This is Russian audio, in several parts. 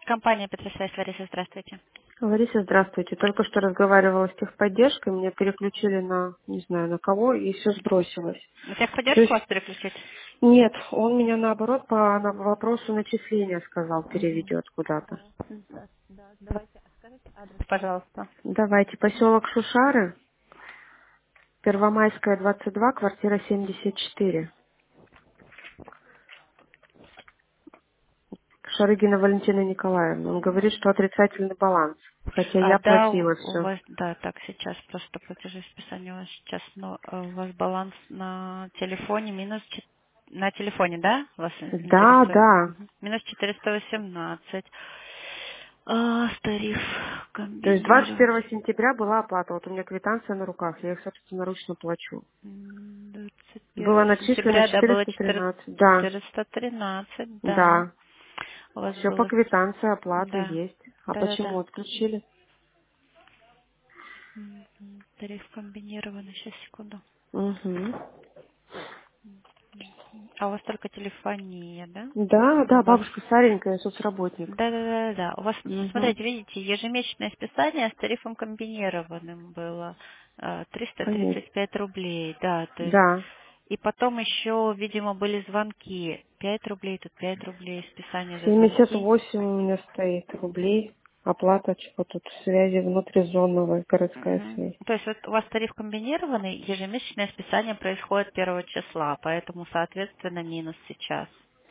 Компания Петросвязь, Лариса, здравствуйте. Лариса, здравствуйте. Только что разговаривала с техподдержкой, меня переключили на, не знаю, на кого, и все сбросилось. На То техподдержку есть, вас переключить? нет, он меня наоборот по вопросу начисления сказал, переведет куда-то. Пожалуйста. Давайте, поселок Шушары, Первомайская, 22, квартира 74. Шарыгина Валентина Николаевна. Он говорит, что отрицательный баланс, хотя я Да, платила у все. вас, да, так, сейчас просто платежи списания у вас сейчас, но у вас баланс на телефоне на телефоне, да, вас Да, интересует? да. Мгм. Минус 418. Тариф То есть комбинирован. 21 сентября была оплата. Вот у меня квитанция на руках, я их собственноручно плачу. Было 21 начислено сентября, да, было 413. Да, 413, да. да. У вас Все по было, квитанции, оплата да, есть. А да-да-да. почему отключили? Тариф комбинированный, сейчас, секунду. Угу. А у вас только телефония, да? Да, У да, вас, бабушка старенькая, соцработник. да-да-да-да. У вас, Угу. смотрите, видите, ежемесячное списание с тарифом комбинированным было Понятно. 335 рублей, да, то есть. Да. И потом еще, видимо, были звонки. 5 рублей, тут 5 рублей, списание за звонки. 78 у меня стоит рублей. Оплата чего тут связи внутризонного, городская Мгм. связь. То есть вот у вас тариф комбинированный, ежемесячное списание происходит 1 числа, поэтому, соответственно, минус сейчас.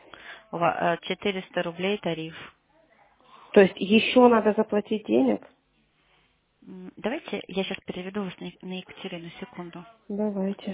400 рублей тариф. То есть еще надо заплатить денег? Давайте я сейчас переведу вас на Екатерину, секунду. Давайте.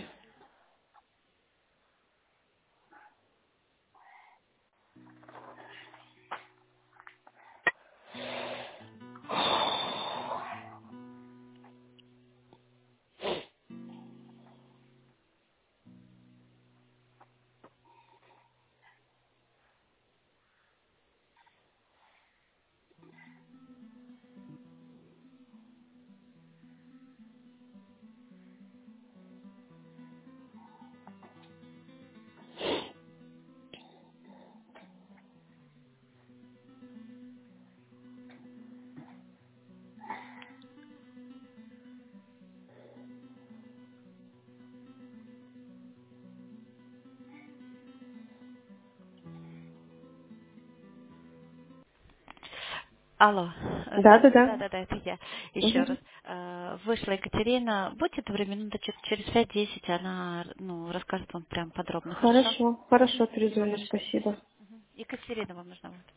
Алло, Да, да, да. да, это я. Еще Угу. раз. Вышла Екатерина. Будьте добры, минуточек через 5-10 она расскажет вам прям подробно, хорошо? Хорошо, хорошо, Одну перезвоню, минуточку. спасибо. Екатерина вам нужна будет.